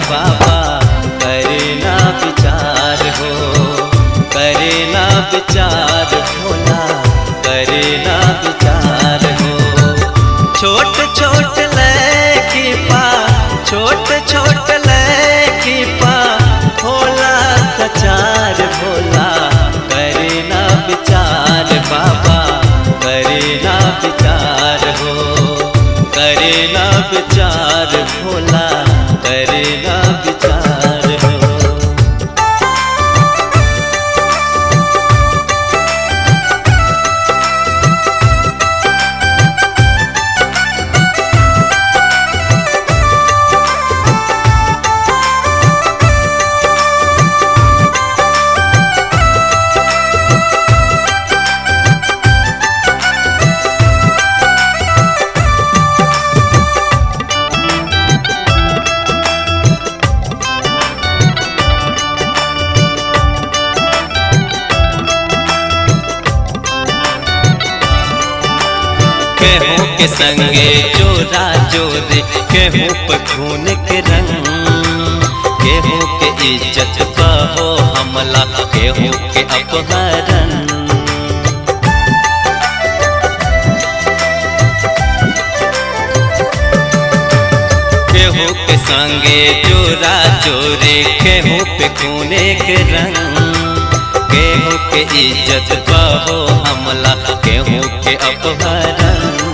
बाबा करे ना विचार हो, करे ना विचार भोला करे ना विचार हो। छोट छोट लड़की पा, छोट छोट लड़की पा भोला कचार भोला करे ना विचार बाबा करे ना विचार हो, करे ना विचार भोला करे ना विचार हो। केहू के संगे चोरा चोरी, केहू पे खून के रंग, केहू के इज्जत पर हो हमला, केहू के अपहरण। केहू के संगे चोरा चोरी, केहू पे खून के रंग, केहू के इज्जत पर हो हमला, केहू के अपहरण।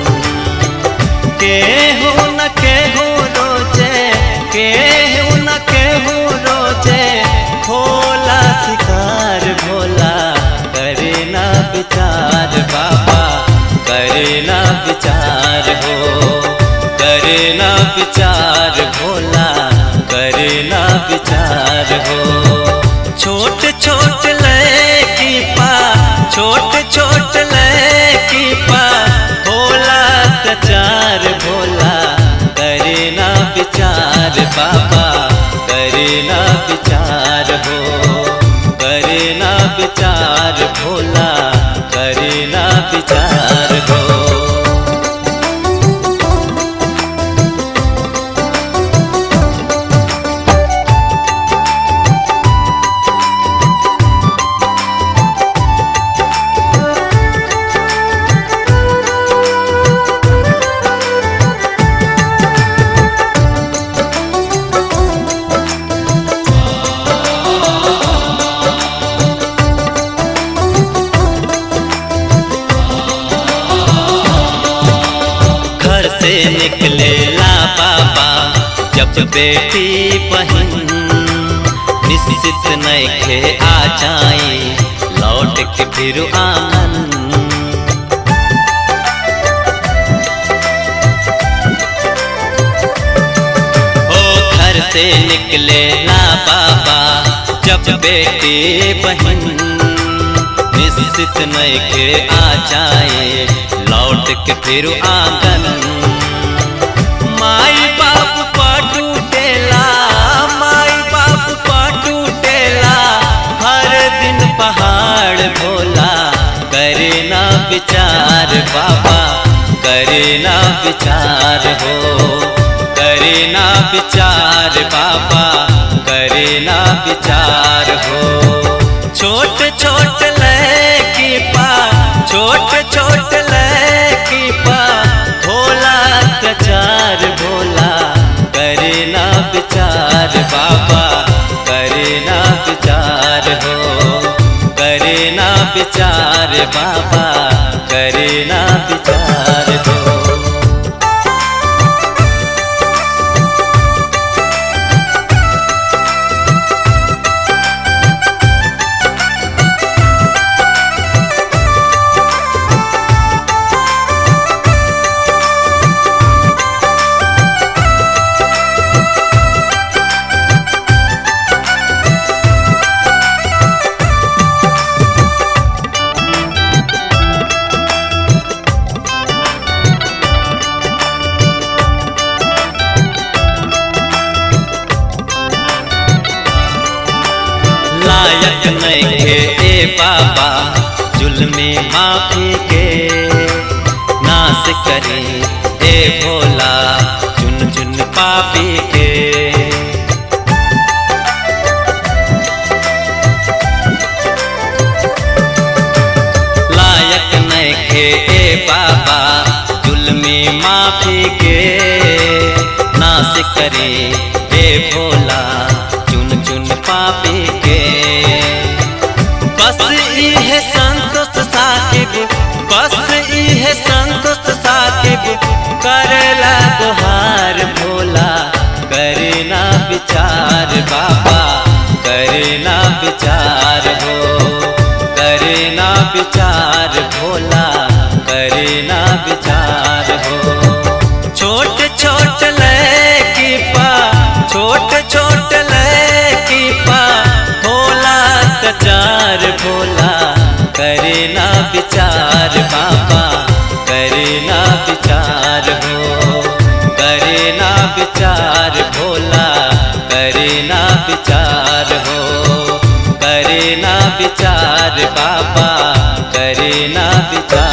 केहू न केहू रोजे, केहू न केहू रोजे भोला शिकार भोला करे ना विचार बाबा करे ना विचार हो, करे ना विचार भोला करे ना विचार हो। छोट छोट लड़की पा, छोट छोट लड़की पा भोला कचार भोला करे ना विचार बाबा करे ना विचार हो, करे ना विचार भोला करे ना विचार हो। घर से निकले ला बाबा जब बेटी बहन, निश्चित नइखे आ जाए लौट के फिर आंगन। ओ घर से निकले ला बाबा जब बेटी बहन, निश्चित नइखे आ जाए लौट के फिर आंगन। माई बाप टूटेला, माई बाप टूटेला हर दिन पहाड़ भोला करे ना विचार बाबा करे ना विचार हो, करे ना विचार बाबा करे ना विचार हो। छोट छोट लड़की पा, छोट छोट लड़की पा भोला कचार भोला करे ना विचार बाबा करे ना विचार हो, करे ना विचार बाबा करे ना विचार हो। लायक नइखे ए बाबा जुल्मे माफी के, नाश करे ए भोला चुन चुन पापी के। माफी के नाश करे हे भोला चुन चुन पापी के। बस इहे संतोष साकिब, बस इहे संतोष साकिब करला गुहार भोला करे ना विचार बाबा करे ना विचार हो, करे ना विचार भोला करे ना विचार हो। छोट छोट लड़की पा, छोट छोट लड़की पा भोला कचार भोला करे ना विचार बाबा करे ना विचार हो, करे ना विचार भोला करे ना विचार हो, करे ना विचार बाबा करे ना विचार।